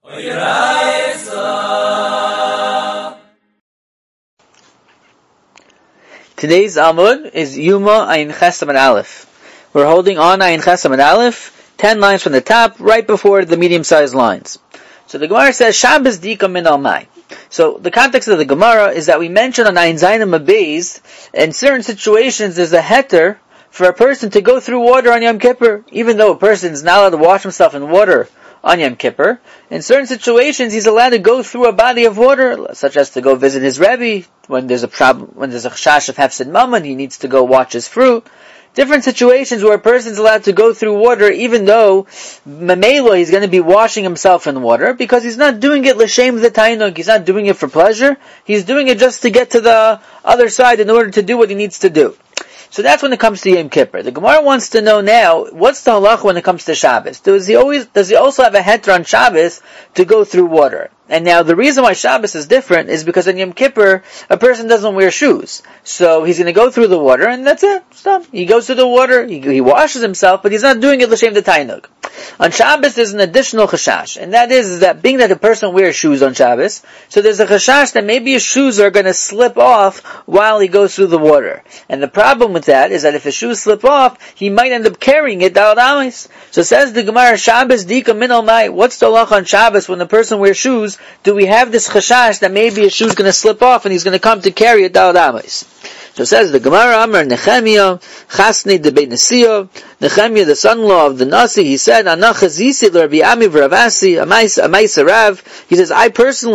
Today's Amud is Yuma Ayin Ches Amud Aleph. We're holding on Ayin Ches Amud Aleph, 10 lines from the top, right before the medium-sized lines. So the Gemara says, Shabbos Dika Min Al Mai. So the context of the Gemara is that we mentioned on Ayin Zayin Mabeis, in certain situations there's a heter for a person to go through water on Yom Kippur, even though a person is not allowed to wash himself in water on Yom Kippur. In certain situations, he's allowed to go through a body of water, such as to go visit his Rebbe, when there's a problem, when there's a chash of hefsed mammon, he needs to go watch his fruit. Different situations where a person's allowed to go through water, even though mamela he's going to be washing himself in water, because he's not doing it l'shem the tainug. He's not doing it for pleasure. He's doing it just to get to the other side in order to do what he needs to do. So that's when it comes to Yom Kippur. The Gemara wants to know now, what's the halach when it comes to Shabbos? Does he also have a heter on Shabbos to go through water? And now the reason why Shabbos is different is because on Yom Kippur, a person doesn't wear shoes. So he's going to go through the water and that's it. Stop. He goes through the water, he washes himself, but he's not doing it l'shem the tainug. On Shabbos there's an additional chashash, and that is that being that a person wears shoes on Shabbos, so there's a chashash that maybe his shoes are going to slip off while he goes through the water. And the problem with that is that if his shoes slip off, he might end up carrying it daled amis. So says the Gemara, Shabbos dika min al mai. What's the halach on Shabbos when the person wears shoes? Do we have this chashash that maybe his shoe's going to slip off and he's going to come to carry it daled amis? So says the Gemara, Amar Nechemiah, Chasni de Beit Nasiya, Nechemiah, the son-in-law of the Nasi, he said, Anachazisi l'Rabbi Ami v'Ravasi, Amaisa Rav, he says, I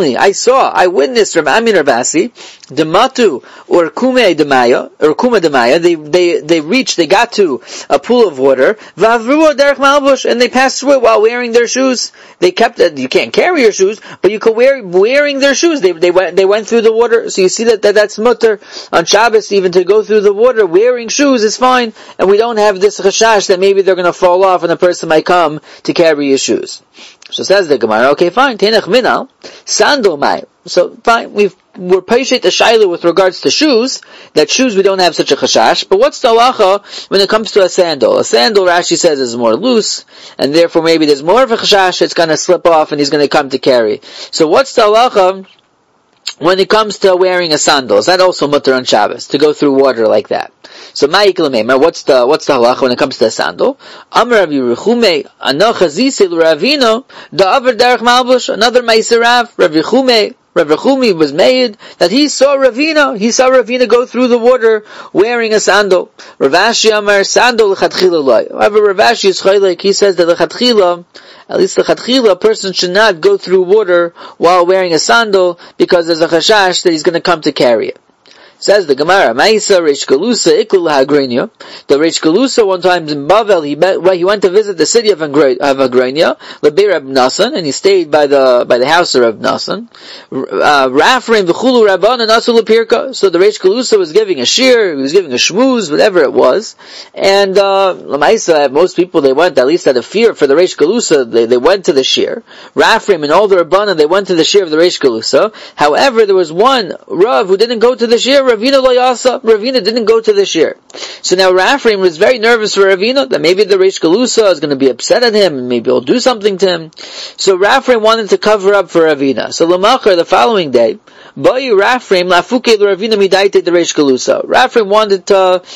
witnessed Rabbi Ami Ravasi, Dematu, or Kume Demaya, they got to a pool of water, Vavruo derech malbush, and they passed through it while wearing their shoes. They kept it, you can't carry your shoes, but you could wearing their shoes, they went through the water, so you see that's mutter. On Shabbos, even to go through the water wearing shoes is fine, and we don't have this chashash that maybe they're going to fall off and a person might come to carry his shoes. So says the Gemara, okay, fine, tenach minal, sandal mai. So fine, we're paishet a shayla with regards to shoes, that shoes we don't have such a chashash, but what's the halacha when it comes to a sandal? A sandal, Rashi says, is more loose, and therefore maybe there's more of a chashash, it's going to slip off and he's going to come to carry. So what's the halacha when it comes to wearing a sandal? Is that also mutter on Shabbos, to go through water like that? So what's the halacha when it comes to a sandal? Amar Rav Yeruchume, Anachazisi l'Ravino, da'avar derech malbush, another Meiser Rav Yeruchume was made that he saw Ravina go through the water wearing a sandal. Rav Ashi Amar, sandal l'chatchila loy. However, Rav Ashi is chaylik, he says that at least l'chatchila, a person should not go through water while wearing a sandal, because there's a chashash that he's going to come to carry it. Says the Gemara, Ma'isa Reish Galusa Ikul Hagrania. The Reish Galusa one time in Bavel, he went to visit the city of Hagrania, Lebeir Reb Nasan, and he stayed by the house of Reb Nasan. Rafrim v'chulu Rabban and Nasu Lepirka. So the Reish Galusa was giving a shir, he was giving a shmooze, whatever it was. And Ma'isa, most people, they went, at least out of fear for the Reish Galusa, they went to the shir. Rafrim and all the Rabban, they went to the shir of the Reish Galusa. However, there was one Rav who didn't go to the shir. Ravina didn't go to the shir. So now Rafrim was very nervous for Ravina, that maybe the Reish Galusa is going to be upset at him, and maybe he'll do something to him. So Rafrim wanted to cover up for Ravina. So Lamachar, the following day, Bayu Rafrim lafuke Ravina midaite the Reish Galusa. Rafrim wanted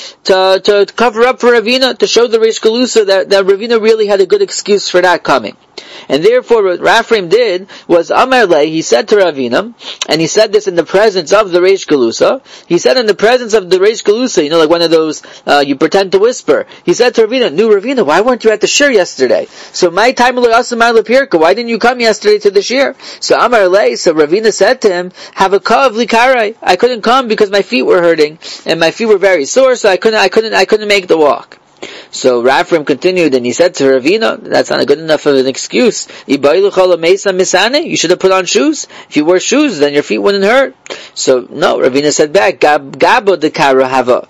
to cover up for Ravina, to show the Reish Galusa that Ravina really had a good excuse for not coming. And therefore what Rafrim did was Amar Le, he said to Ravina, and he said this in the presence of the Reish Galusa, he said in the presence of the Reish Galusa, like one of those, you pretend to whisper, he said to Ravina, Ravina, why weren't you at the shir yesterday? So my time why didn't you come yesterday to the shir? So Amar Le, so Ravina said to him, have a kav likarai, I couldn't come because my feet were hurting, and my feet were very sore, so I couldn't make the walk. So Rafrim continued, and he said to Ravina, that's not good enough of an excuse. You should have put on shoes. If you wore shoes, then your feet wouldn't hurt. So no, Ravina said back, Gaba de Karahava,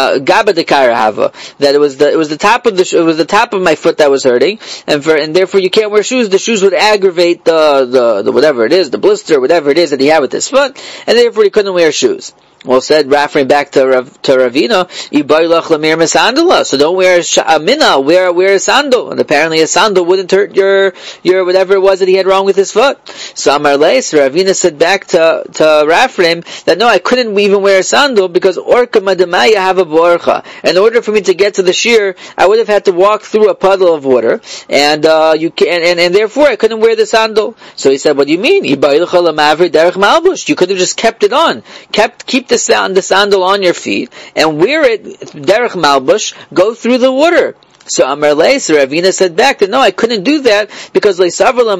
that it was the top of my foot that was hurting, and therefore you can't wear shoes. The shoes would aggravate the whatever it is, the blister, whatever it is that he had with his foot, and therefore he couldn't wear shoes. Well, said Rafrin back to Ravina, so don't wear a mina, wear a sandal. And apparently a sandal wouldn't hurt your whatever it was that he had wrong with his foot. So Amar Leis, Ravina said back to Rafrim that no, I couldn't even wear a sandal because orka madamaya have a borcha. In order for me to get to the shear, I would have had to walk through a puddle of water, and and therefore I couldn't wear the sandal. So he said, what do you mean? You could have just kept it on. Keep the sandal on your feet and wear it derech malbush, go through the water. So Amar Leis, Ravina said back that no, I couldn't do that because don't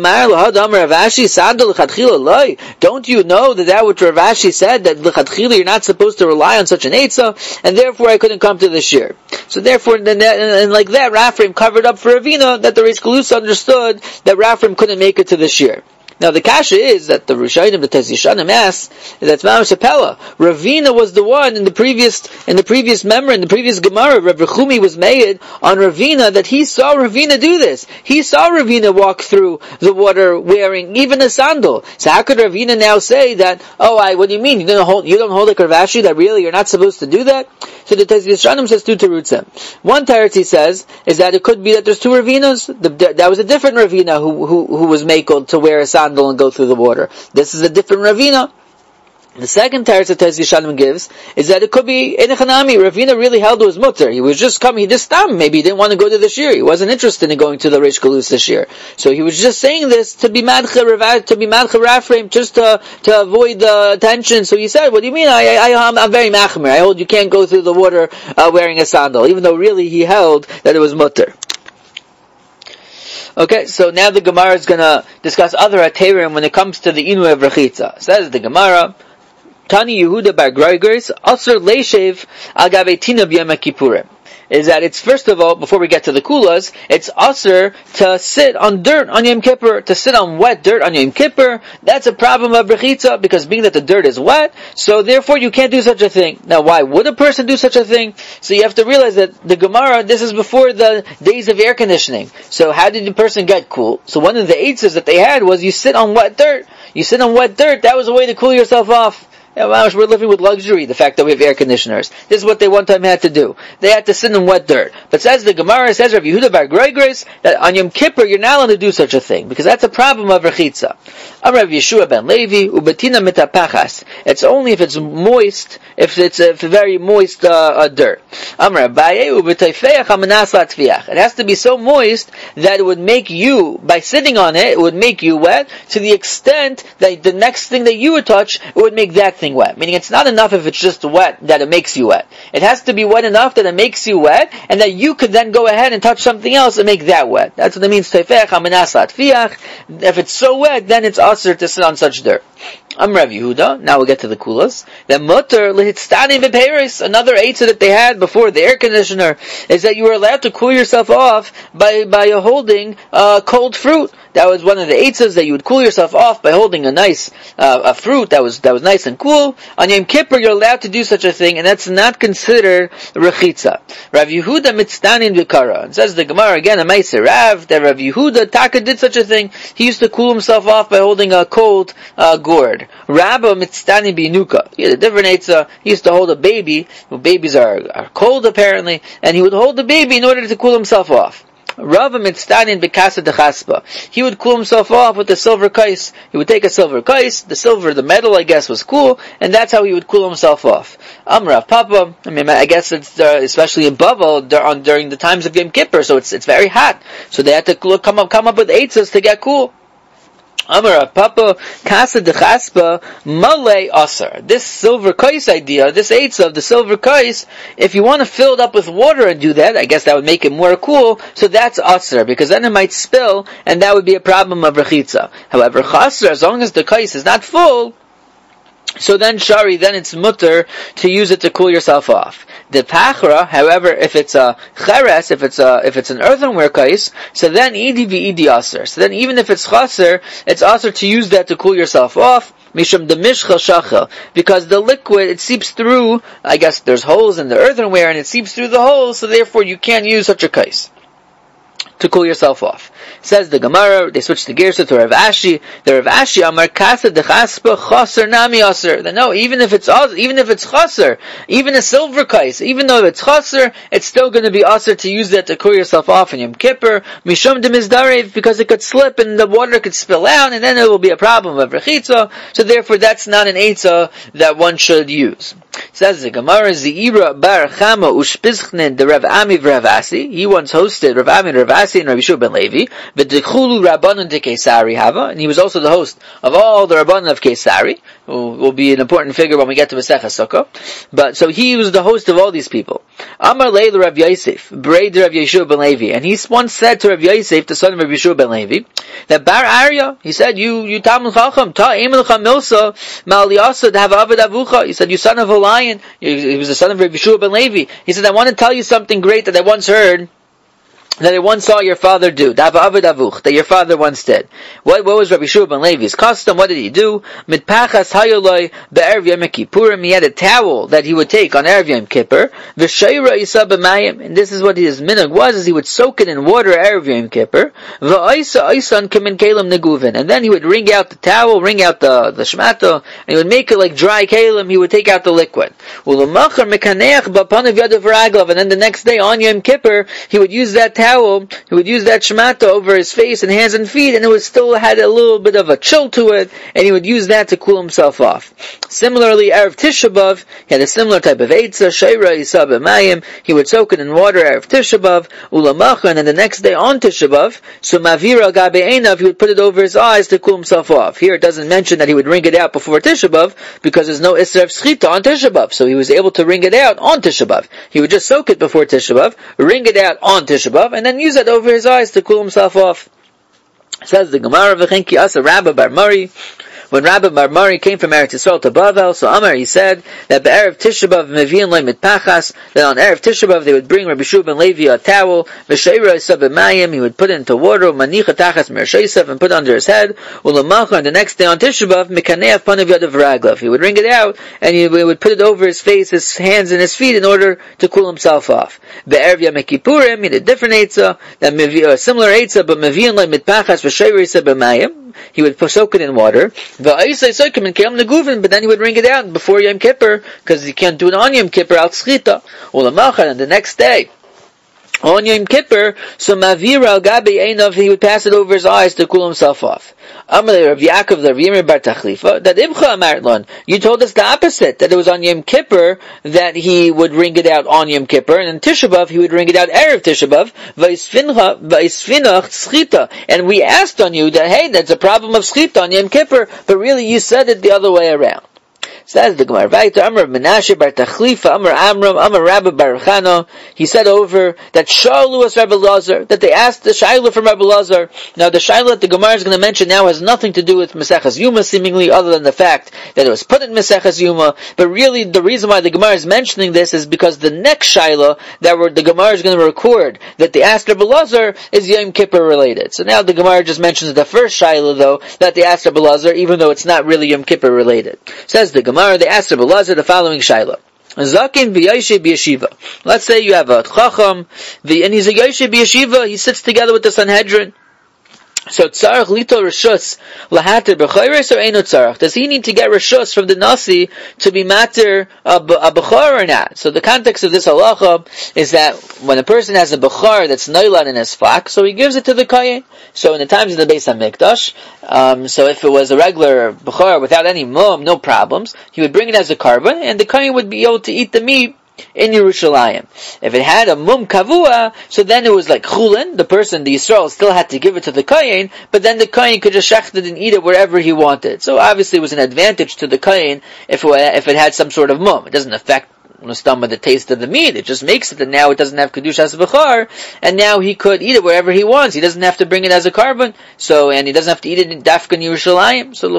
you know that which Rav Ashi said that l'chadchila you're not supposed to rely on such an eitzah, and therefore I couldn't come to the shir. So therefore, and like that, Rafrim covered up for Ravina that the Reish Galus understood that Rafrim couldn't make it to the shir. Now the kasha is that the Rishonim, the Tez Yishanim asked that Mamash Apella, Ravina was the one in the previous memory, in the previous Gemara, Rav Rechumi was made on Ravina that he saw Ravina do this. He saw Ravina walk through the water wearing even a sandal. So how could Ravina now say that, what do you mean? You don't hold like Rav Ashi, that really you're not supposed to do that? So the Tez Yishanim says two terutzim. One teretz he says is that it could be that there's two Ravinas. That was a different Ravina who was makel to wear a sandal and go through the water. This is a different Ravina. The second teretz that Tez Yishanim gives is that it could be Enechanami. Ravina really held to his mutter. He was just coming, maybe he didn't want to go to the shir. He wasn't interested in going to the Reish Galus this year. So he was just saying this to be madcha Rafrim, just to avoid the attention. So he said, what do you mean? I'm very machmer. I hold you can't go through the water wearing a sandal, even though really he held that it was mutter. Okay, so now the Gemara is going to discuss other aterim when it comes to the inu of rechitza. Says the Gemara, Tani Yehuda bar Groigers, Asur Leishev Agave Tina B'Yom Kippurim. Is that it's, first of all, before we get to the kulas, it's asur to sit on dirt on Yom Kippur, to sit on wet dirt on Yom Kippur. That's a problem of rechitza, because being that the dirt is wet, so therefore you can't do such a thing. Now why would a person do such a thing? So you have to realize that the Gemara, this is before the days of air conditioning. So how did the person get cool? So one of the eitzes that they had was you sit on wet dirt. You sit on wet dirt, that was a way to cool yourself off. We're living with luxury, the fact that we have air conditioners. This is what they one time had to do. They had to sit in wet dirt. But says the Gemara, says Rav Yehuda bar Groigers, that on Yom Kippur you're not allowed to do such a thing, because that's a problem of rechitza. Rav Yeshua ben Levi, ubetina mitapachas. It's only if it's moist, if it's a very moist dirt. It has to be so moist that it would make you, by sitting on it, it would make you wet, to the extent that the next thing that you would touch, it would make that thing wet. Meaning it's not enough if it's just wet that it makes you wet. It has to be wet enough that it makes you wet, and that you could then go ahead and touch something else and make that wet. That's what it means. If it's so wet, then it's asur to sit on such dirt. I'm Rav Yehuda. Now we'll get to the kulas. Then mutter lehitstanim v'peiros. Another eitzah that they had before the air conditioner is that you were allowed to cool yourself off by holding cold fruit. That was one of the eitzahs, that you would cool yourself off by holding a nice a fruit that was nice and cool. On Yom Kippur, you're allowed to do such a thing, and that's not considered rechitza. Rav Yehuda mitztanin v'kara. It says the Gemara again, a meiser Rav, that Rav Yehuda Taka did such a thing. He used to cool himself off by holding a cold gourd. Rabba mitztanin binuka. He had a different eitzah. He used to hold a baby. Babies are cold apparently, and he would hold the baby in order to cool himself off. Rava mitztanin bekasa dechaspa. He would cool himself off with a silver kais. He would take a silver kais, the metal, I guess, was cool, and that's how he would cool himself off. Rav Papa, I guess it's especially in Bavel during the times of Yom Kippur, so it's very hot. So they had to come up with eitzahs to get cool. Amar Papa Kasa de Chaspa Malay Asar. This silver kais idea, this eitzah of the silver kais, if you want to fill it up with water and do that, I guess that would make it more cool, so that's Asar, because then it might spill, and that would be a problem of rechitza. However, Chasar, as long as the kais is not full, so then shari, then it's mutter to use it to cool yourself off. The pachra, however, if it's a cheres, if it's an earthenware kais, so then idi v'idi aser. So then even if it's chaser, it's aser to use that to cool yourself off. Mishum the mishchel shachel, because the liquid, it seeps through. I guess there's holes in the earthenware, and it seeps through the holes, so therefore you can't use such a kais. to cool yourself off. Says the Gemara, they switched the gears to Rav Ashi. The Rav Ashi Amar Kasa Dechaspa Chaser Nami Aser. No, even if it's chaser, even a silver kais, even though it's chaser, it's still going to be aser to use that to cool yourself off in Yom Kippur. Mishum demizdarev, because it could slip and the water could spill out, and then it will be a problem of rechitza. So therefore, that's not an eitzah that one should use. Says the Gemara, Zeira Bar Chama Ushpizchnen de Rav Ami v'Rav Asi. He once hosted Rav Ami and Rav Asi and Rabbi Yeshua ben Levi. V'dechulu Rabbanon de Kesari Hava, and he was also the host of all the Rabbanon of Kesari, who will be an important figure when we get to Masechah Sukkah. But so he was the host of all these people. Amar Leil Rav Yosef, Braid Rav Yeshua ben Levi, and he once said to Rav Yosef, the son of Rav Yeshua ben Levi, that Bar Arya, he said, you Talmud Chacham, Ta Emelcha Milsa Maliyasa Have Avad Avucha. He said, you son of a lion. He was the son of Rav Yeshua ben Levi. He said, I want to tell you something great that I once heard, that I once saw your father do, that your father once did. What was Rabbi Yeshua ben Levi's custom? What did he do? Mitpachas hayoloi be'erev Yom Kippurim. He had a towel that he would take on Erev Yom Kippur. V'sheira yisa b'mayim. And this is what his minhag was, is he would soak it in water Erev Yom Kippur. V'oisa oisan kamin kelim neguvin. And then he would wring out the towel, wring out the shmata, and he would make it like dry kelim. He would take out the liquid. U'lamachar mekaneach b'panav yadav raglav. And then the next day on Yom Kippur, he would use that towel, he would use that shmata over his face and hands and feet, and it would still had a little bit of a chill to it, and he would use that to cool himself off. Similarly, Erev Tisha B'Av, he had a similar type of eitzah, sheira yisa b'mayim, he would soak it in water Erev Tisha B'Av, ulamacha, and then the next day on Tisha B'Av, so mavira gabe einav, he would put it over his eyes to cool himself off. Here it doesn't mention that he would wring it out before Tisha B'Av, because there's no Isra of Schita on Tisha B'Av, so he was able to wring it out on Tisha B'Av. He would just soak it before Tisha B'Av, wring it out on Tisha B'Av, and then use it over his eyes to cool himself off. Says the Gemara, V'chenki asa Rabba Bar Mari. When Rabbi Bar Mari came from Eretz Yisrael to Bavel, so Amar, he said that Erev Tisha B'Av mevi'in loy mitpachas, that on Erev Tisha B'Av they would bring Rabbi Yeshua ben Levi a towel, v'sheira yisa b'mayim, he would put it into water, manicha tachas mersheisav, and put it under his head, ulamacha, and the next day on Tisha B'Av, mekaneach panav yadav raglav, he would wring it out, and he would put it over his face, his hands, and his feet in order to cool himself off. Be'erev Yom Kippurim, he had a different eitzah, a similar eitzah, but mevi'in loy mitpachas, v'sheira yisa b'mayim, he would soak it in water, but then he would wring it out before Yom Kippur, because he can't do it on Yom Kippur, al tzchita. And the next day, on Yom Kippur, so mavira al gabi einav, he would pass it over his eyes to cool himself off. Amalei Rav Yaakov the Rav Yirmiyah bar Tachlifa, that Imcha Amartlon, you told us the opposite, that it was on Yom Kippur that he would wring it out on Yom Kippur, and in Tisha B'Av he would wring it out Erev Tisha B'Av, v'isfinach tzchita, and we asked on you that, hey, that's a problem of tzchita on Yom Kippur, but really you said it the other way around. Says the Gemara, Amar Menashe bar Tachlifa, Amar Amram, Amar Rabbi bar Chana, he said over that Shalu was Rabbi Lazar, that they asked the Shaila from Rabbi Lazar. Now the Shaila that the Gemara is going to mention now has nothing to do with Maseches Yuma, seemingly, other than the fact that it was put in Maseches Yuma, but really the reason why the Gemara is mentioning this is because the next Shaila that the Gemara is going to record that they asked Rabbi Lazar is Yom Kippur related. So now the Gemara just mentions the first Shaila though, that they asked Rabbi Lazar, even though it's not really Yom Kippur related. Says the Gemara, they asked Rabbi Lazar the following shaila. Zakin v'yoshe b'yeshiva. Let's say you have a chacham, and he's a yoshe b'yeshiva, he sits together with the Sanhedrin. So tzarach lito rishus lahater b'chayres or eno tzarach? Does he need to get rishus from the nasi to be mater a b'char or not? So the context of this halacha is that when a person has a b'char that's noilan in his flock, so he gives it to the kohen. So in the times of the Beis HaMikdash, so if it was a regular b'char without any mum, no problems, he would bring it as a carbon, and the kohen would be able to eat the meat in Yerushalayim. If it had a mum kavua, so then it was like chulin, the person, the Yisrael, still had to give it to the kohen, but then the kohen could just shecht it and eat it wherever he wanted. So obviously it was an advantage to the kohen if it had some sort of mum. It doesn't affect the taste of the meat, it just makes it, and now it doesn't have kedushas b'char, and now he could eat it wherever he wants. He doesn't have to bring it as a carbon, and he doesn't have to eat it in dafka in Yerushalayim. So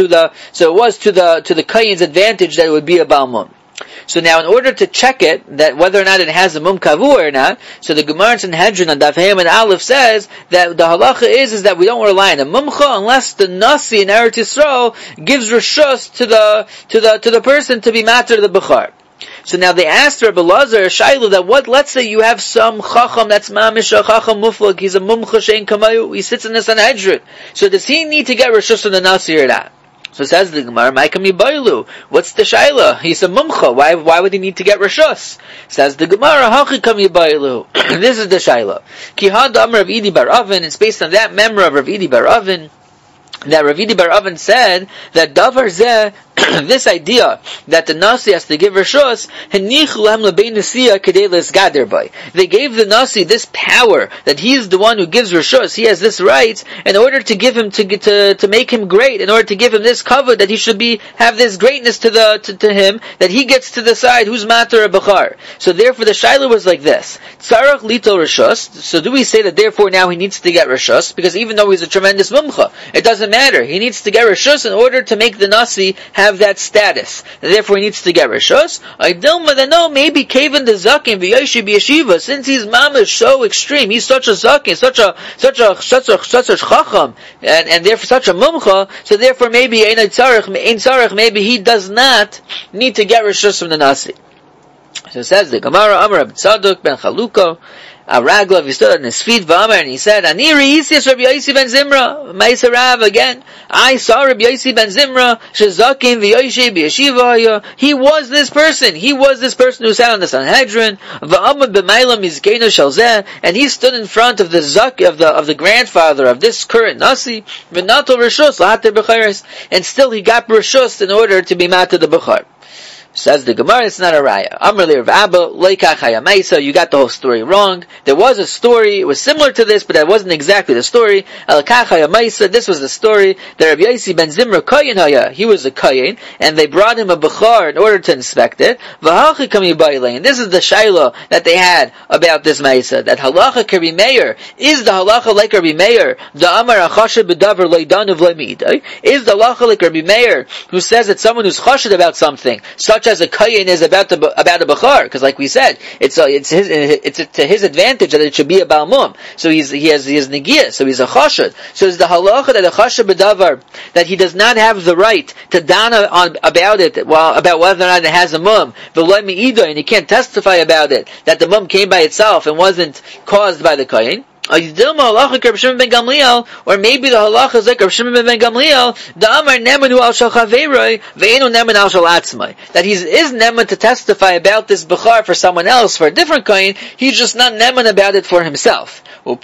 it was to the kohen's advantage that it would be a balmum. So now, in order to check it, that whether or not it has a mum kavu or not, so the Gemara in Sanhedrin on Daf Hayim and Aleph says that the halacha is that we don't rely on a mumcha unless the nasi in Eretz Yisrael gives rishus to the person to be matter the b'char. So now they asked Rabbi Lazar, Shailu, that what, let's say you have some Chacham that's Mamish, a Chacham Muflag, he's a Mumcha Shein Kamayu, he sits in the Sanhedrin. So does he need to get Rishus from the Nasi or not? So says the Gemara, Maikam Yibaylu. What's the Shaila? He's a Mumcha. Why would he need to get Rishus? Says the Gemara, Hachikam Yibaylu. This is the Shaila. Kihad Amr of Idi Bar Avin, it's based on that memory of Rav Idi Bar Avin, that Rav Idi Bar Avin said that Davar Zeh, this idea that the Nasi has to give Rishus, they gave the Nasi this power that he's the one who gives Rishus, he has this right, in order to give him, to make him great, in order to give him this cover, that he should have this greatness to him, that he gets to decide who's Matar or Bachar. So therefore the Shaila was like this, Tzarach Lito Rishus, so do we say that therefore now he needs to get Rishus, because even though he's a tremendous Mumcha, it doesn't matter, he needs to get Rishus in order to make the Nasi have that status. Therefore he needs to get Rishus. I don't know, maybe Kavan the Zakin v'Yoshi b'Yeshiva, since he's mamish so extreme, he's such a Zakin, such a Chacham, and therefore such a Mumcha, so therefore maybe Ein Tzarech, maybe he does not need to get Rishus from the Nasi. So it says the Gemara, Amar Rabbi Tzadok ben Chaluko, Raglav, he stood on his feet, V'amar, and he said, Ani Reisias Rabbi Yosi ben Zimra, Ma'aser Rav again. I saw Rabbi Yosi ben Zimra, Shezakin v'Yoshi b'Yeshiva. He was this person who sat on the Sanhedrin, V'amad b'Mailam Mizkenu Shalzeh, and he stood in front of the grandfather of this current Nasi, V'nato Rishus, L'hater B'charis, and still he got Rishus in order to be Matar the B'char. Says the Gemara, it's not a raya. Amr Rav Abba, Leikach Hayamaisa, you got the whole story wrong. There was a story, it was similar to this, but that wasn't exactly the story. Leikach Hayamaisa, this was the story. The Rabbi Yosi ben Zimra Koyin Haya, he was a Koyin, and they brought him a Bechar in order to inspect it. V'hachi Kami Bailei, and this is the Shaila that they had about this Maisa, that Halacha Rabbi Meir, is the Halacha like Rabbi Meir, the Amar Achasha B'davar Leidan of Lemidai, is the Halacha like Rabbi Meir, who says that someone who's chashid about something, such as a kayin is about a bachar, because like we said, it's to his advantage that it should be a balmum. So he has negiyah, so he's a chashad. So it's the halacha that a chashad b'davar, that he does not have the right to dana about it, about whether or not it has a mum, and he can't testify about it, that the mum came by itself and wasn't caused by the kayin. Or maybe the halacha is like Rav Shimon ben Gamliel, that he is neman to testify about this bechar for someone else, for a different kohen, he's just not neman about it for himself. And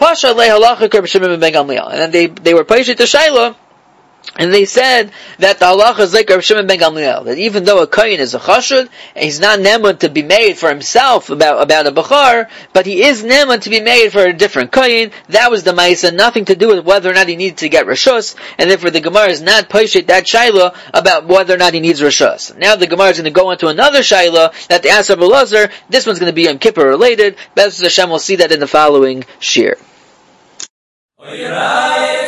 then they were paishet to Shaila, and they said that the halacha is like Rav Shimon ben Gamliel, that even though a kohen is a chashud, he's not neman to be made for himself about a bachar, but he is neman to be made for a different kohen. That was the ma'isa, nothing to do with whether or not he needed to get rishus, and therefore the Gemara is not paishet that shaila about whether or not he needs rishus. Now the Gemara is going to go into another shaila that they asked Rabbi Lazar. This one's going to be Yom Kippur related. Be'ez Hashem, we'll see that in the following shir.